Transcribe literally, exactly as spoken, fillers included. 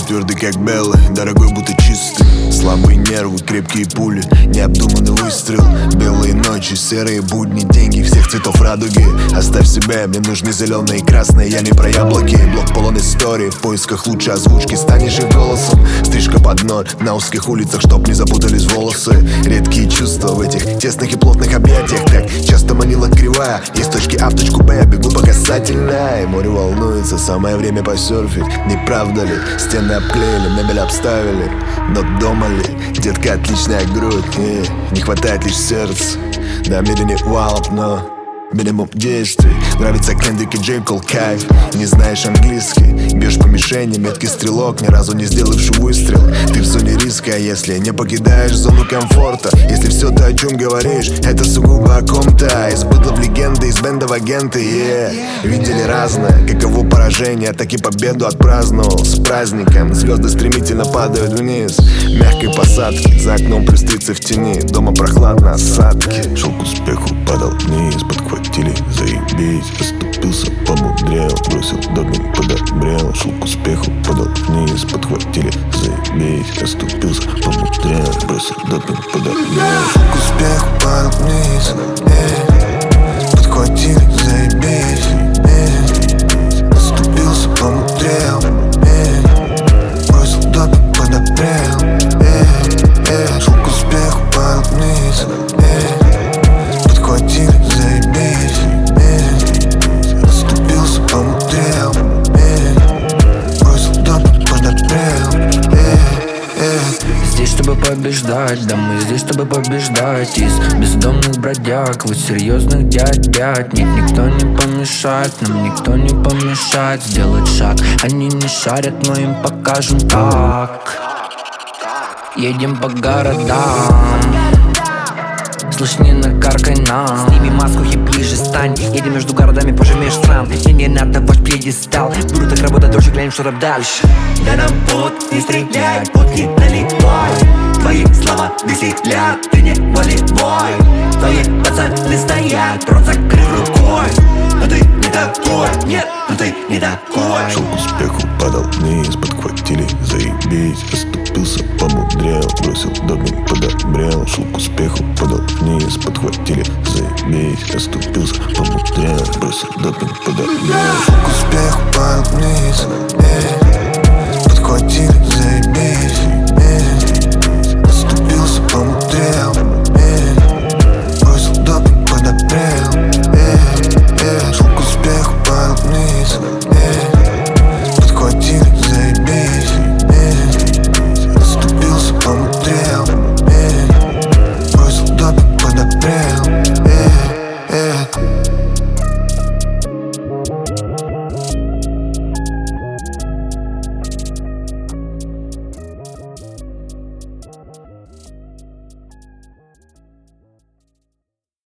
твердый как белый, дорогой будто чистый. Слабые нервы, крепкие пули, необдуманный выстрел. Белые ночи, серые будни, деньги всех цветов радуги. Оставь себя, мне нужны зеленые и красные, я не про яблоки. Блок полон истории, в поисках лучшей озвучки. Станешь их голосом, стрижка под ноль на узких улицах, чтоб не запутались волосы. Редкие чувства в этих тесных и плотных объятиях. Так часто манила кривая, из точки А в точку Б я бегу по касательной. Море волнуется, самое время посерфить. Не правда ли? Стены обклеили, мебель обставили, но дома ли? Детка, отличная грудь, и не хватает лишь сердца. Намерение валп, но минимум действий. Нравится Кендрик и Джей Кол, кайф. Не знаешь английский, бьешь по мишени, меткий стрелок, ни разу не сделавший выстрел. Ты в зоне риска, если не покидаешь зону комфорта. Если все то, о чем говоришь, это сугубо о ком-то. Из быдла в легенды, из бенда в агенты, yeah. Видели разное, каково поражение, так и победу отпраздновал. С праздником звезды стремительно падают вниз. Мягкой посадки, за окном плюс тридцать в тени. Дома прохладно, осадки. Шел к успеху, падал вниз, подхватили, заебись. Оступился, помудрел, бросил допинг, подобрел. Шел к успеху, падал вниз, подхватили, заебись. Оступился, помудрел, бросил допинг, подобрел. Шел к успеху, падал вниз, эй, подхватили, заебись, эй. Оступился, помудрел, эй, бросил допинг, подобрел, эй, эй. Шел к успеху, падал вниз, эй, подхватили, заебись, эй. Оступился, помудрел, эй, бросил допинг, подобрел, эй, эй. Здесь, чтобы побеждать, да мы здесь, чтобы побеждать. Из бездомных бродяг вы серьезных дядь дядь. Нет, никто не помешает, нам никто не помешает сделать шаг. Они не шарят, но им покажем как. Едем по городам, слышь, не накаркай нам. Сними маску и ближе стань. Едем между городами, пожимешь стран. Мне не надо ваш пьедестал. Буду так работать дольше, глянем, что там дальше. Да нам путь, не стреляй, путки наливай. Твои слова веселят, ты не волевой. Твои пацаны стоят, рот закрыв рукой. Но ты не такой, нет, но ты не такой. Шел к успеху, падал вниз, подхватили, заебись. Оступился, помудрел, бросил допинг, подобрел. Шел к успеху, падал вниз, подхватили, заебись. Оступился, помудрел, бросил допинг, подобрел. Шел к успеху, падал вниз, эй, подхватили,